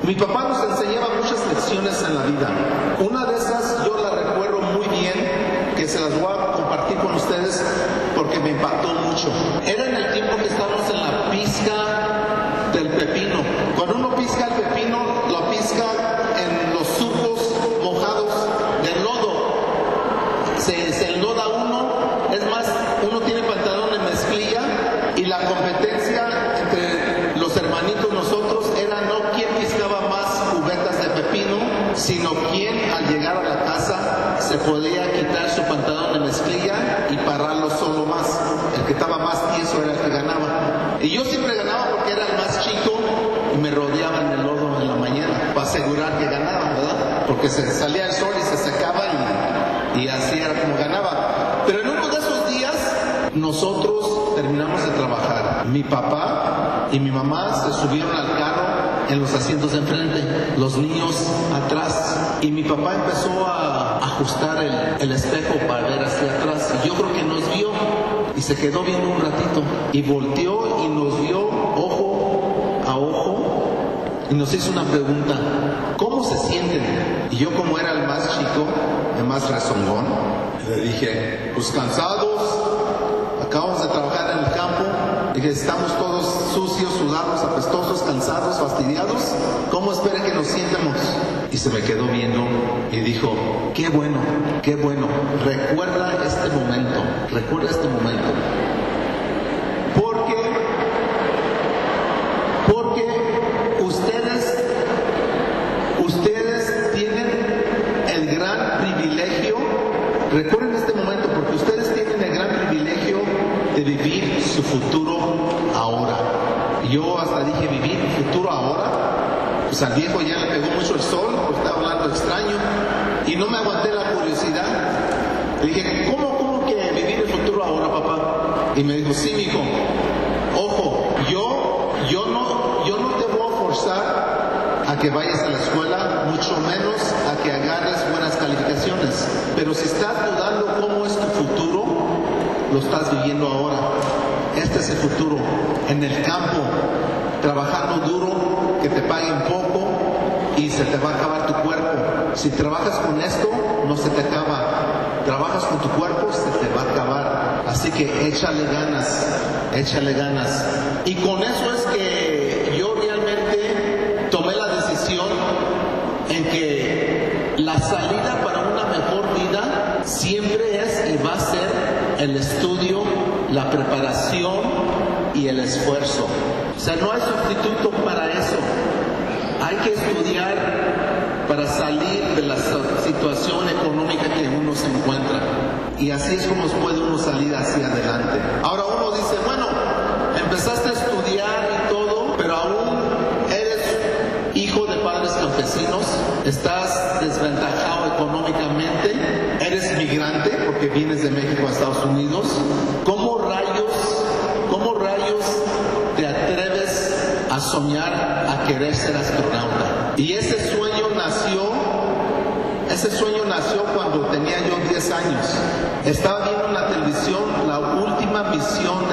Mi papá nos enseñaba muchas lecciones en la vida. Una de esas yo la recuerdo muy bien, que se las voy a compartir con ustedes porque me impactó mucho. Era en el tiempo que estábamos en la pizca del pepino. Cuando uno pizca el pepino, lo pizca en los surcos mojados del lodo. Se enloda uno, es más, uno tiene pantalón de mezclilla y la competencia entre los hermanitos nosotros era no quién pizcaba más cubetas de pepino, sino quién al llegar a la casa se podía quitar su pantalón de mezclilla y pararlo solo más. El que estaba más tieso era el que ganaba. Y yo siempre ganaba porque era el más chico y me rodeaba en el lodo en la mañana para asegurar que ganaba, ¿verdad? Porque se salía el sol y se secaba y así era como ganaba. Pero en uno de esos días nosotros terminamos de trabajar. Mi papá y mi mamá se subieron al carro en los asientos de enfrente, los niños atrás, y mi papá empezó a ajustar el espejo para ver hacia atrás, y yo creo que nos vio y se quedó viendo un ratito y volteó y nos vio ojo a ojo y nos hizo una pregunta: ¿cómo se sienten? Y yo, como era el más chico, el más rezongón, le dije: pues cansados, acabamos de trabajar en el campo. Dije: estamos todos sucios, sudados, apestosos, cansados, fastidiados. ¿Cómo espera que nos sientamos? Y se me quedó viendo y dijo: qué bueno, recuerda este momento. Porque ustedes tienen el gran privilegio, recuerden este momento, porque ustedes tienen el gran privilegio de vivir su futuro ahora. Yo hasta dije: vivir futuro ahora. Pues al viejo ya le pegó mucho el sol, porque estaba hablando extraño, y no me aguanté la curiosidad. Le dije: ¿Cómo que vivir el futuro ahora, papá? Y me dijo: sí, mijo. Ojo, yo no te voy a forzar a que vayas a la escuela, mucho menos a que agarres buenas calificaciones. Pero si estás dudando cómo es tu futuro, lo estás viviendo ahora. Este es el futuro, en el campo, trabajando duro, que te paguen poco y se te va a acabar tu cuerpo. Si trabajas con esto, no se te acaba. Trabajas con tu cuerpo, se te va a acabar. Así que échale ganas. Y con eso es que yo realmente tomé la decisión en que la salida para una mejor vida siempre es y va a ser el estudio, la preparación y el esfuerzo. O sea, no hay sustituto para eso. Hay que estudiar para salir de la situación económica que uno se encuentra. Y así es como puede uno salir hacia adelante. Ahora uno dice: bueno, empezaste a estudiar y todo, pero aún eres hijo de padres campesinos, estás desventajado económicamente, eres migrante porque vienes de México a Estados Unidos. ¿Cómo rayos te atreves a soñar a querer ser astronauta? Y ese sueño nació cuando tenía yo 10 años. Estaba viendo en la televisión la última misión